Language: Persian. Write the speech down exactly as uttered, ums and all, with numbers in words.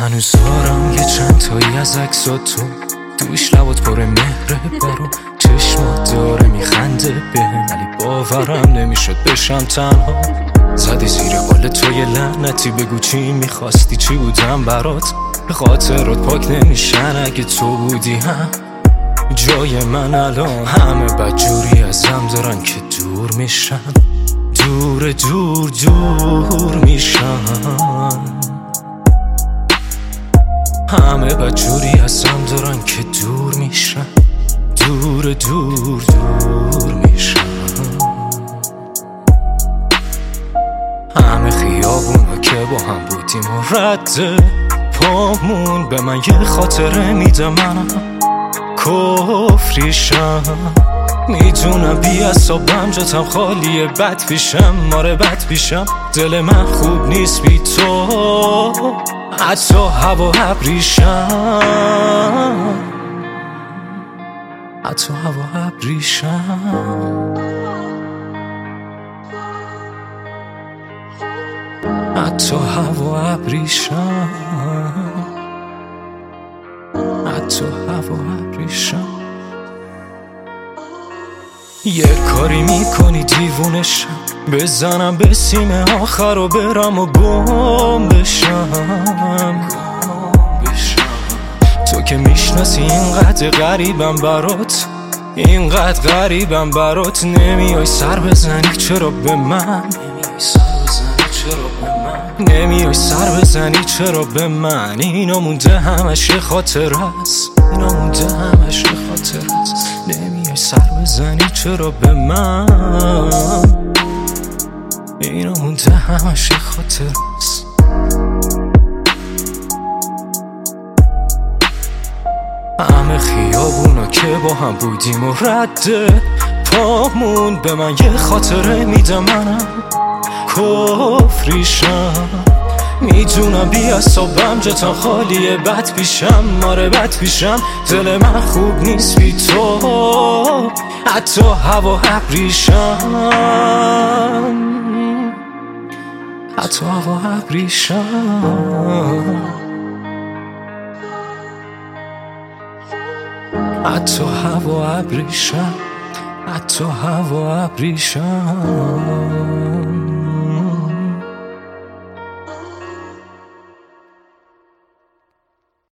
هنوز دارم یه چند تایی از عکسات تو، دوش لبات پر مهره برو چشمات داره میخنده بهم، ولی باورم نمیشد بشم تنها. زدی زیر قول تو یه لعنتی، بگو چی میخواستی، چی بودم برات، به خاطرات پاک نمیشن اگه تو بودی هم جای من. الان همه بدجوری ازم دارن که دور میشن، دور دور دور میشن، همه بدجوری ازم دارن که دور میشن، دور دور دور میشن. همه خیابونا که با هم بودیم و رد پامون به من یه خاطره میده، منم کفریشم، میدونم بی اصابم جاتم خالیه، بد پیشم ماره بد پیشم، دل من خوب نیست بی تو، حتی هوا ابریشم، حتی هوا ابریشم، حتی هوا ابریشم، حتی هوا ابریشم. یه کاری میکنی دیوونشم، بزنم به سیم آخر و برم و گم بشم. تو که میشناسی اینقدر غریبم برات، اینقدر غریبم برات، نمیای سر بزنی چرا به من، نمیای سر بزنی چرا به من. اینا مونده همش خاطر است، اینا مونده همش خاطر است، نمیای سر بزنی چرا به من، اینا مونده همش خاطر است. همه خیابونا که با هم بودیم و رد پامون به من یه خاطره میده، منم کفریشم، میدونم بی اصابم جاتم خالیه، بد پیشم ماره بد پیشم، دل من خوب نیست بی تو، حتی هوا ابریشم، حتی هوا ابریشم، حتی هوا ابریشم، حتی هوا ابریشم.